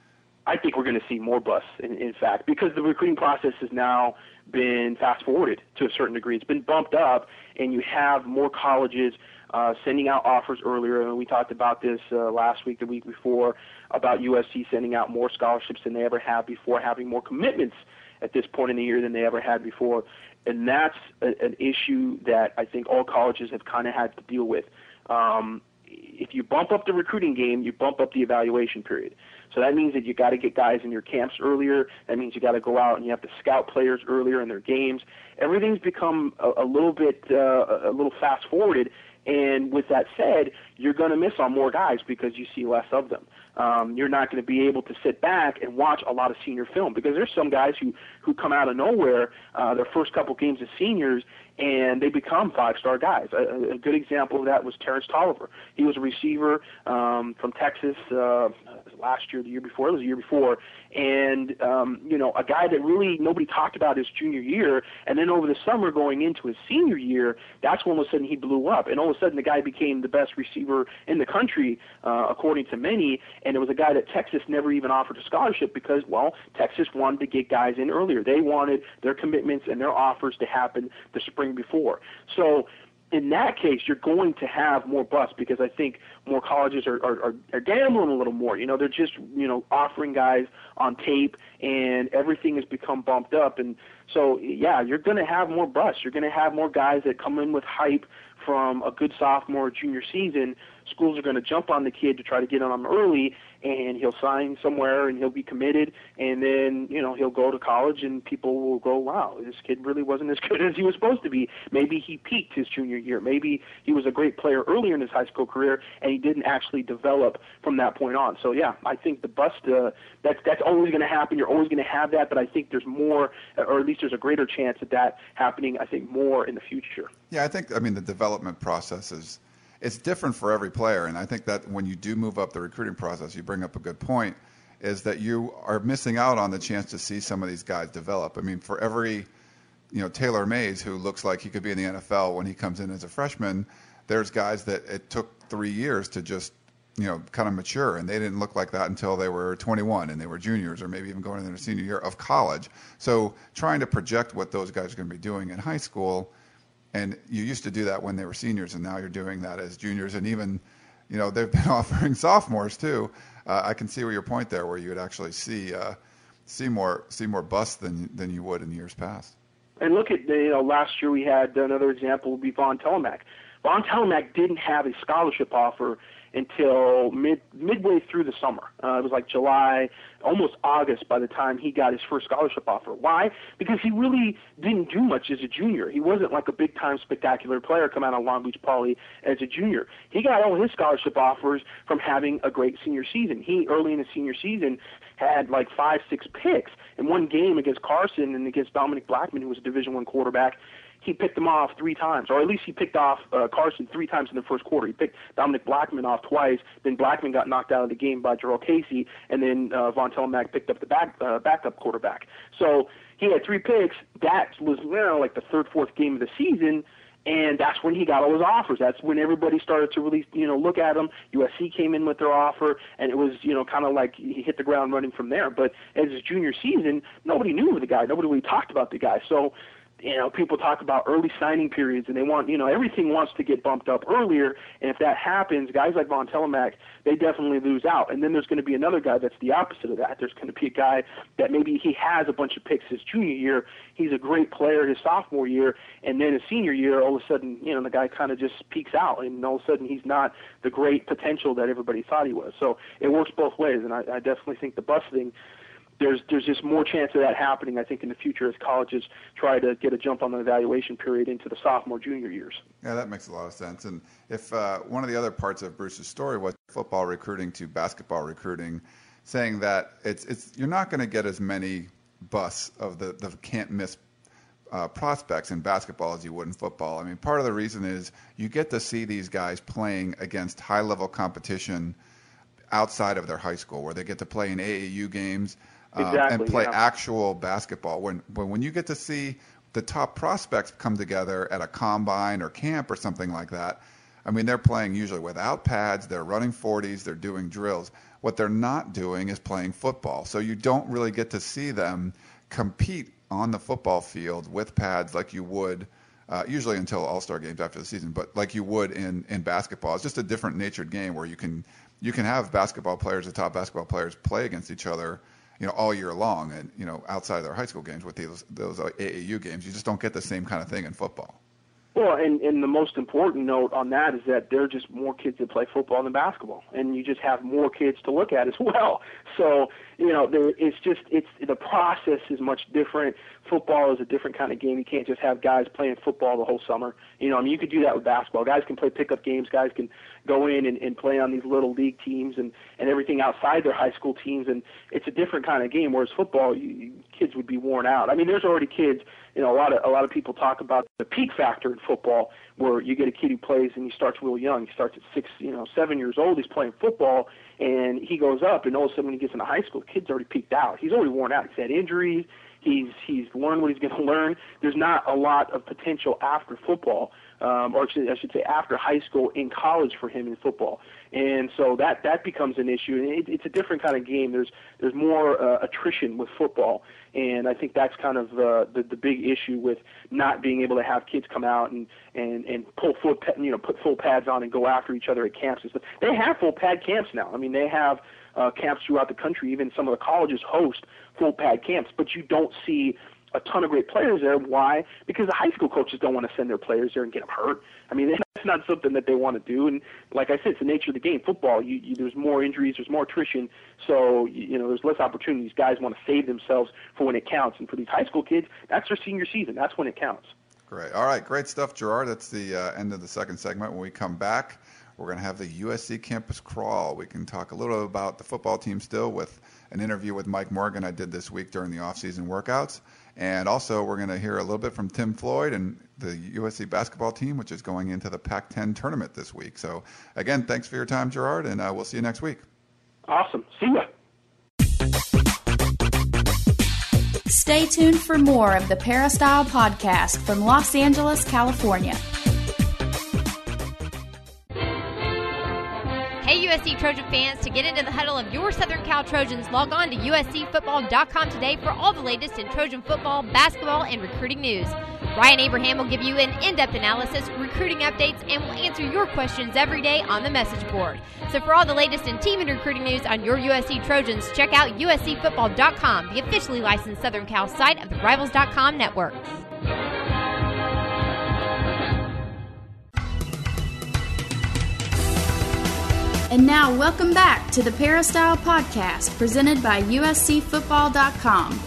I think we're going to see more busts, in fact, because the recruiting process has now been fast-forwarded to a certain degree. It's been bumped up, and you have more colleges sending out offers earlier. And we talked about this last week, the week before, about USC sending out more scholarships than they ever have before, having more commitments at this point in the year than they ever had before. And that's an issue that I think all colleges have kind of had to deal with. If you bump up the recruiting game, you bump up the evaluation period. So that means that you got to get guys in your camps earlier. That means you got to go out and you have to scout players earlier in their games. Everything's become a little fast forwarded. And with that said, you're going to miss on more guys because you see less of them. You're not going to be able to sit back and watch a lot of senior film because there's some guys who come out of nowhere, their first couple games as seniors, and they become 5-star guys. A good example of that was Terrence Tolliver. He was a receiver from Texas last year, the year before. It was the year before. And, a guy that really nobody talked about his junior year. And then over the summer going into his senior year, that's when all of a sudden he blew up. And all of a sudden the guy became the best receiver in the country, according to many. And it was a guy that Texas never even offered a scholarship because, Texas wanted to get guys in earlier. They wanted their commitments and their offers to happen the spring before. So in that case, you're going to have more busts because I think more colleges are gambling a little more. They're just, offering guys on tape and everything has become bumped up. And so, yeah, you're going to have more busts. You're going to have more guys that come in with hype from a good sophomore or junior season, schools are going to jump on the kid to try to get on him early, and he'll sign somewhere and he'll be committed, and then, he'll go to college and people will go, wow, this kid really wasn't as good as he was supposed to be. Maybe he peaked his junior year. Maybe he was a great player earlier in his high school career and he didn't actually develop from that point on. So, yeah, I think the bust, that's always going to happen. You're always going to have that, but I think there's more, or at least there's a greater chance of that happening, I think, more in the future. Yeah, the development process it's different for every player, and I think that when you do move up the recruiting process, you bring up a good point, is that you are missing out on the chance to see some of these guys develop. I mean, for every, Taylor Mays, who looks like he could be in the NFL when he comes in as a freshman, there's guys that it took 3 years to just, kind of mature, and they didn't look like that until they were 21 and they were juniors or maybe even going into their senior year of college. So trying to project what those guys are going to be doing in high school, and you used to do that when they were seniors, and now you're doing that as juniors, and even, they've been offering sophomores too. I can see where your point there, where you would actually see more busts than you would in years past. And look at last year we had another example would be Vaughn Telemack. Vaughn Telemack didn't have a scholarship offer until midway through the summer. It was like July, almost August by the time he got his first scholarship offer. Why? Because he really didn't do much as a junior. He wasn't like a big-time spectacular player come out of Long Beach Poly as a junior. He got all his scholarship offers from having a great senior season. He, early in his senior season, had like 5-6 picks. In one game against Carson and against Dominic Blackman, who was a Division I quarterback, he picked him off 3 times, or at least he picked off Carson 3 times in the first quarter. He picked Dominic Blackman off twice. Then Blackman got knocked out of the game by Jarrell Casey, and then Vaughn Telemack picked up the backup quarterback. So he had 3 picks. That was like the 3rd, 4th game of the season, and that's when he got all his offers. That's when everybody started to really, look at him. USC came in with their offer, and it was, kind of like he hit the ground running from there. But as his junior season, nobody knew the guy. Nobody really talked about the guy. So, people talk about early signing periods, and they want, everything wants to get bumped up earlier. And if that happens, guys like Vaughn Telemack, they definitely lose out. And then there's going to be another guy that's the opposite of that. There's going to be a guy that maybe he has a bunch of picks his junior year. He's a great player his sophomore year, and then his senior year, all of a sudden, the guy kind of just peaks out, and all of a sudden he's not the great potential that everybody thought he was. So it works both ways, and I definitely think the bus thing, there's just more chance of that happening, I think, in the future as colleges try to get a jump on the evaluation period into the sophomore, junior years. Yeah, that makes a lot of sense. And if one of the other parts of Bruce's story was football recruiting to basketball recruiting, saying that it's you're not going to get as many busts of the can't-miss prospects in basketball as you would in football. I mean, part of the reason is you get to see these guys playing against high-level competition outside of their high school, where they get to play in AAU games. And play actual basketball. When you get to see the top prospects come together at a combine or camp or something like that, I mean, they're playing usually without pads, they're running 40s, they're doing drills. What they're not doing is playing football. So you don't really get to see them compete on the football field with pads like you would, usually until All-Star games after the season, but like you would in basketball. It's just a different natured game where you can have basketball players, the top basketball players, play against each other all year long, and outside of their high school games with those AAU games. You just don't get the same kind of thing in football. Well, and the most important note on that is that there are just more kids that play football than basketball, and you just have more kids to look at as well. So, it's the process is much different. Football is a different kind of game. You can't just have guys playing football the whole summer. You could do that with basketball. Guys can play pickup games. Guys can go in and play on these little league teams and everything outside their high school teams, and it's a different kind of game. Whereas football, kids would be worn out. I mean, there's already kids. A lot of people talk about the peak factor in football, where you get a kid who plays and he starts real young. He starts at 6, 7 years old. He's playing football, and he goes up, and all of a sudden when he gets into high school, the kid's already peaked out. He's already worn out. He's had injuries. He's learned what he's going to learn. There's not a lot of potential after football, or I should say after high school in college for him in football. And so that becomes an issue. And it's a different kind of game. There's more attrition with football, and I think that's kind of the big issue with not being able to have kids come out and put full pads on and go after each other at camps and stuff. They have full pad camps now. I mean, they have camps throughout the country. Even some of the colleges host full pad camps, but you don't see a ton of great players there. Why? Because the high school coaches don't want to send their players there and get them hurt. I mean, that's not something that they want to do. And like I said, it's the nature of the game. Football, there's more injuries, there's more attrition, so there's less opportunities. Guys want to save themselves for when it counts. And for these high school kids, that's their senior season. That's when it counts. Great. All right, great stuff, Gerard. That's the end of the second segment. When we come back, we're going to have the USC Campus Crawl. We can talk a little about the football team still with an interview with Mike Morgan I did this week during the off-season workouts. And also we're going to hear a little bit from Tim Floyd and the USC basketball team, which is going into the Pac-10 tournament this week. So, again, thanks for your time, Gerard, and we'll see you next week. Awesome. See ya. Stay tuned for more of the Peristyle Podcast from Los Angeles, California. Hey USC Trojan fans, to get into the huddle of your Southern Cal Trojans, log on to USCFootball.com today for all the latest in Trojan football, basketball, and recruiting news. Ryan Abraham will give you an in-depth analysis, recruiting updates, and will answer your questions every day on the message board. So for all the latest in team and recruiting news on your USC Trojans, check out USCFootball.com, the officially licensed Southern Cal site of the Rivals.com network. And now, welcome back to the Peristyle Podcast, presented by USCFootball.com.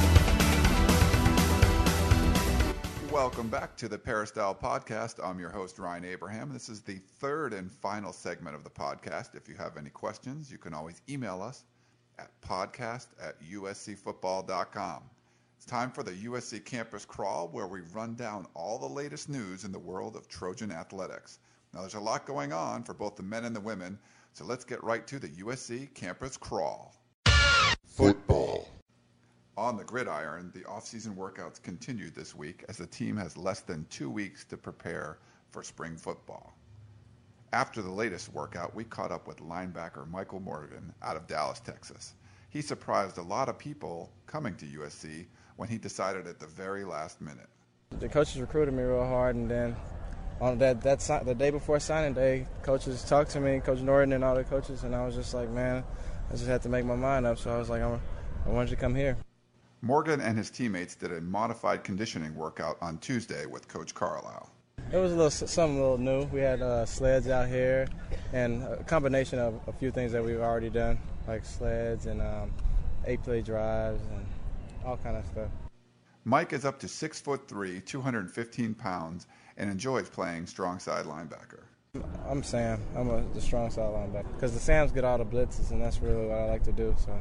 Welcome back to the Peristyle Podcast. I'm your host, Ryan Abraham. This is the third and final segment of the podcast. If you have any questions, you can always email us at podcast@USCFootball.com. It's time for the USC Campus Crawl, where we run down all the latest news in the world of Trojan athletics. Now, there's a lot going on for both the men and the women, so let's get right to the USC Campus Crawl. Football. On the gridiron, the off-season workouts continued this week as the team has less than 2 weeks to prepare for spring football. After the latest workout, we caught up with linebacker Michael Morgan out of Dallas, Texas. He surprised a lot of people coming to USC when he decided at the very last minute. The coaches recruited me real hard, and then on the day before signing day, coaches talked to me, Coach Norton and all the coaches, and I was just like, man, I just had to make my mind up. So I was like, I wanted to come here. Morgan and his teammates did a modified conditioning workout on Tuesday with Coach Carlisle. It was something a little new. We had sleds out here and a combination of a few things that we've already done, like sleds and 8-play drives and all kind of stuff. Mike is up to 6'3", 215 pounds, and enjoys playing strong side linebacker. I'm Sam. I'm the strong side linebacker because the Sams get all the blitzes, and that's really what I like to do. So,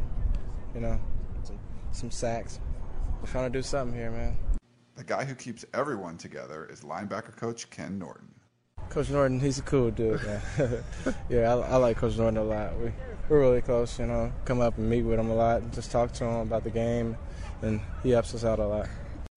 some sacks. We're trying to do something here, man. The guy who keeps everyone together is linebacker coach Ken Norton. Coach Norton, he's a cool dude, man. Yeah, I like Coach Norton a lot. We're really close, come up and meet with him a lot, and just talk to him about the game, and he helps us out a lot.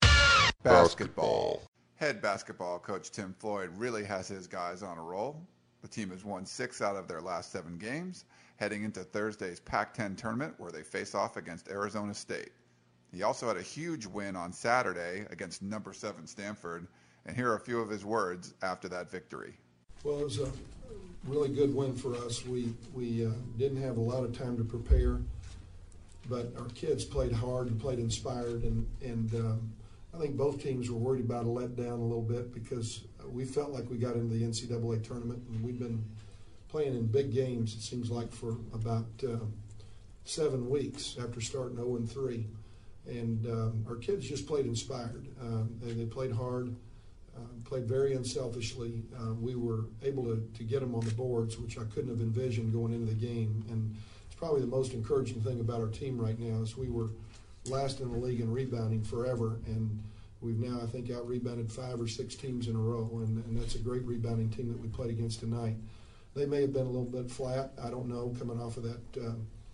Basketball. Head basketball coach Tim Floyd really has his guys on a roll. The team has won 6 out of their last 7 games, heading into Thursday's Pac-10 tournament where they face off against Arizona State. He also had a huge win on Saturday against number 7 Stanford, and here are a few of his words after that victory. Well, it was a really good win for us. We didn't have a lot of time to prepare, but our kids played hard and played inspired, and I think both teams were worried about a letdown a little bit because we felt like we got into the NCAA tournament, and we've been playing in big games, it seems like, for about 7 weeks after starting 0-3. And our kids just played inspired. They played hard, played very unselfishly. We were able to get them on the boards, which I couldn't have envisioned going into the game. And it's probably the most encouraging thing about our team right now is we were last in the league in rebounding forever, and we've now, I think, out-rebounded 5 or 6 teams in a row, and that's a great rebounding team that we played against tonight. They may have been a little bit flat, I don't know, coming off of that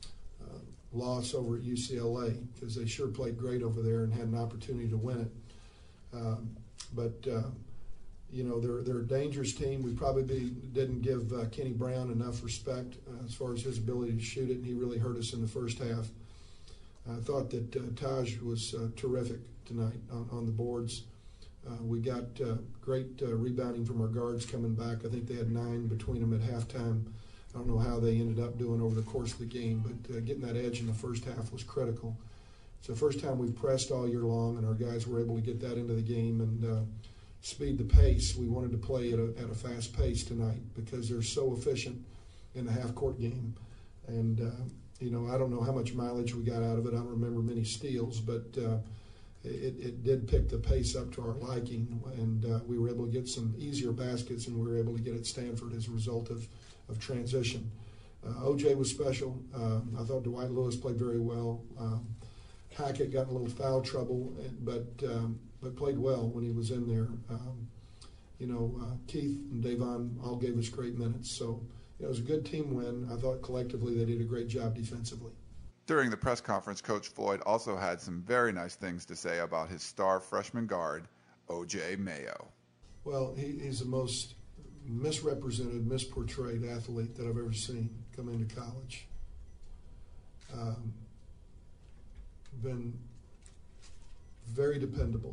loss over at UCLA, because they sure played great over there and had an opportunity to win it. But they're a dangerous team. We probably didn't give Kenny Brown enough respect as far as his ability to shoot it, and he really hurt us in the first half. I thought that Taj was terrific tonight on the boards. We got great rebounding from our guards coming back. I think they had 9 between them at halftime. I don't know how they ended up doing over the course of the game, but getting that edge in the first half was critical. It's the first time we've pressed all year long, and our guys were able to get that into the game and speed the pace. We wanted to play at a fast pace tonight because they're so efficient in the half-court game. And, I don't know how much mileage we got out of it. I don't remember many steals, but it did pick the pace up to our liking, and we were able to get some easier baskets, and we were able to get at Stanford as a result of transition. OJ was special. I thought Dwight Lewis played very well. Hackett got in a little foul trouble, but played well when he was in there. Keith and Davon all gave us great minutes. So it was a good team win. I thought collectively they did a great job defensively. During the press conference, Coach Floyd also had some very nice things to say about his star freshman guard, O.J. Mayo. Well, he's the most misrepresented, misportrayed athlete that I've ever seen come into college. Been very dependable,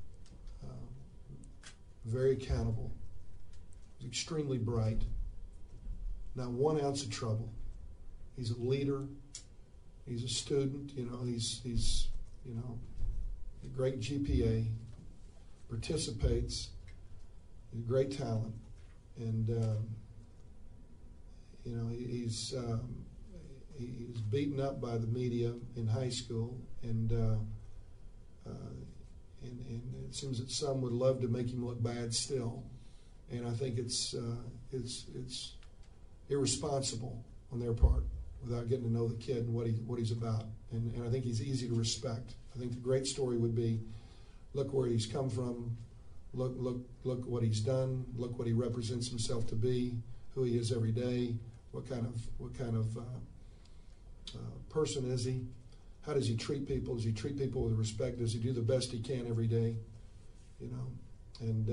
very accountable, extremely bright, not 1 ounce of trouble. He's a leader. He's a student. He's a great GPA, participates. He's a great talent, and he's beaten up by the media in high school, and it seems that some would love to make him look bad still, and I think it's irresponsible on their part without getting to know the kid and what he's about, and I think he's easy to respect. I think the great story would be, look where he's come from, look what he's done, look what he represents himself to be, who he is every day, what kind of person is he? How does he treat people? Does he treat people with respect? Does he do the best he can every day? And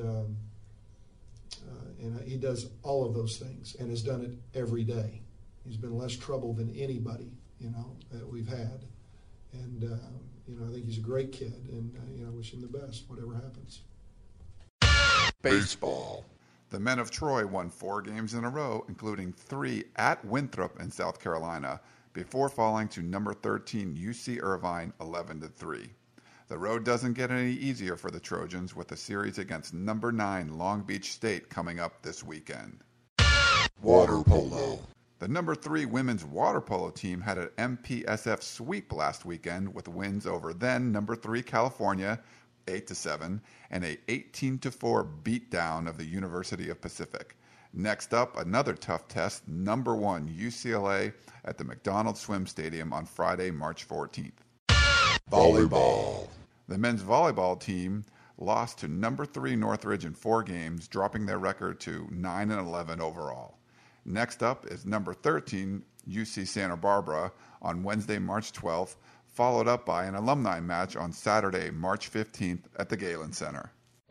he does all of those things and has done it every day. He's been less trouble than anybody, that we've had. And, I think he's a great kid, and, I wish him the best, whatever happens. Baseball. The men of Troy won 4 games in a row, including 3 at Winthrop in South Carolina, before falling to number 13 UC Irvine 11-3. The road doesn't get any easier for the Trojans with a series against number 9 Long Beach State coming up this weekend. Water polo. The number 3 women's water polo team had an MPSF sweep last weekend with wins over then number 3 California 8-7 and a 18-4 beatdown of the University of Pacific. Next up, another tough test, number 1 UCLA at the McDonald Swim Stadium on Friday, March 14th. Volleyball. The men's volleyball team lost to number 3 Northridge in 4 games, dropping their record to 9-11 overall. Next up is number 13 UC Santa Barbara on Wednesday, March 12th, followed up by an alumni match on Saturday, March 15th at the Galen Center.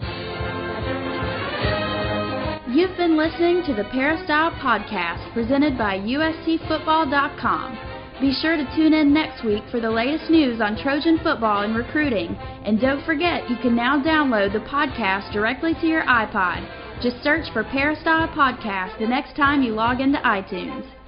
You've been listening to the Peristyle Podcast presented by USCFootball.com. Be sure to tune in next week for the latest news on Trojan football and recruiting. And don't forget, you can now download the podcast directly to your iPod. Just search for Peristyle Podcast the next time you log into iTunes.